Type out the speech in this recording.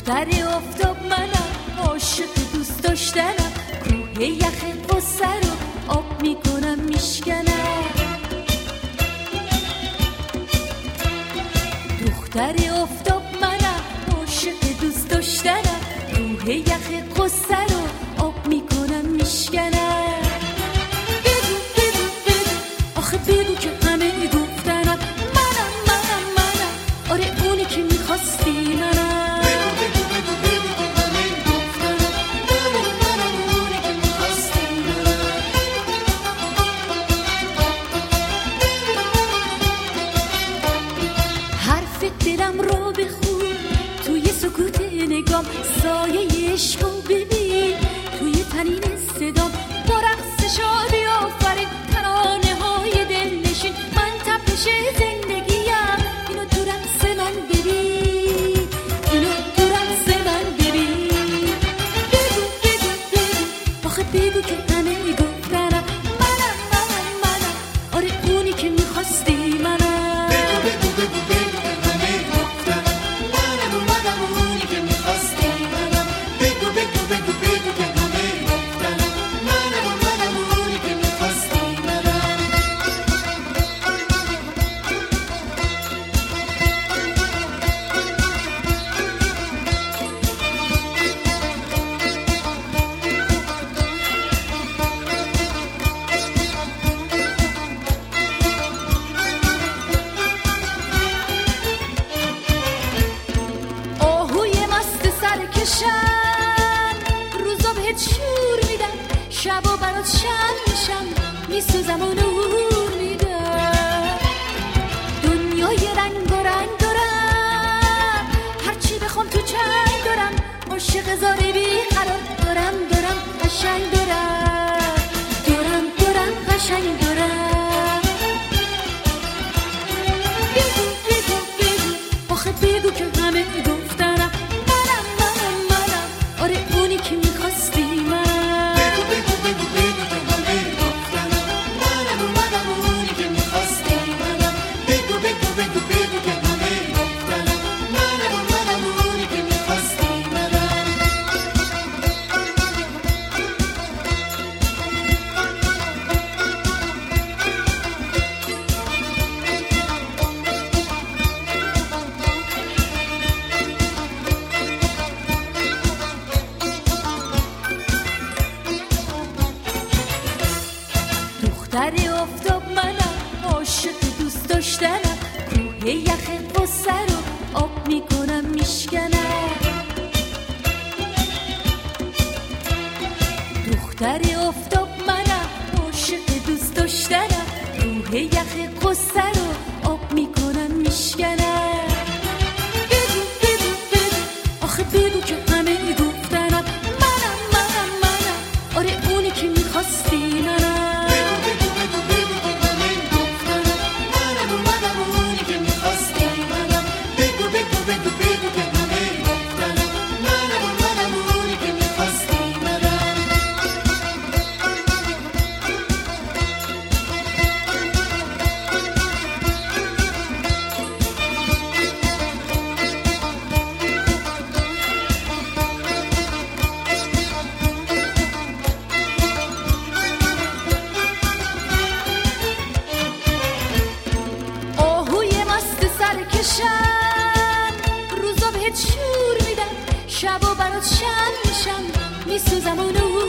دختری افتاب منم، عاشق دوست داشتنم، کوه یخ قصه رو آب میکنم میشکنم. دختری افتاب منم، عاشق دوست داشتنم، کوه یخ قصه رو آب میکنم میشکنم. بگو بگو بگو آخه بگو که همه گفتنم منم آره اونی که میخواستی منم. دلم رو بخون توی سکوت نگام، سایه عشقو ببین توی تنین صدام. با رقص شادی آفرین ترانه های دلنشین، من تپش زندگیم، اینو تو رقص من ببین، اینو تو رقص من ببین. بگو بگو بگو آخه بگو که همه گفتنم منم آره اونی که میخواستی منم. بگو بگو بگو بگو روزا بهت شور میدم، شبا برات شم میشم، میسوزم و نور میدم. دنیای رنگ و رنگ دارم، هرچی بخوام تو چنگ دارم، عاشق زاره بیقرار دارم قشنگ دارم قشنگ دارم. بگو بگو بگو آخه بگو که همه گفتنم آره اونی که میخواستی من. بگو بگو بگو بگو که همه گفتنم منم اونی که میخواستی منم. بگو بگو بگو بگو که همه گفتنم منم اونی که میخواستی منم. دختری افتاب منم، عاشق دوست داشتنم، کوه یخ قصه رو آب میکنم میشکنم. دختری افتاب منم، عاشق دوست داشتنم، کوه یخ قصه رو آب میکنم میشکنم. بگو بگو بگو آخه بگو که همه گفتنم منم آره اونی که میخواستی منم. روزا بهت شور میدم، شبا برات شم میشم، میسوزم و نور